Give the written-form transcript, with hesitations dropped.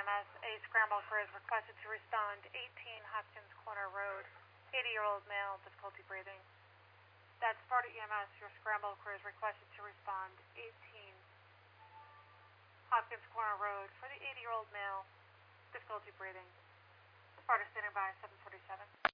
EMS, a scramble crew is requested to respond 18 Hopkins Corner Road, 80-year-old male, difficulty breathing. That's Sparta EMS, your scramble crew is requested to respond 18 Hopkins Corner Road for the 80-year-old male, difficulty breathing. Sparta standing by 747.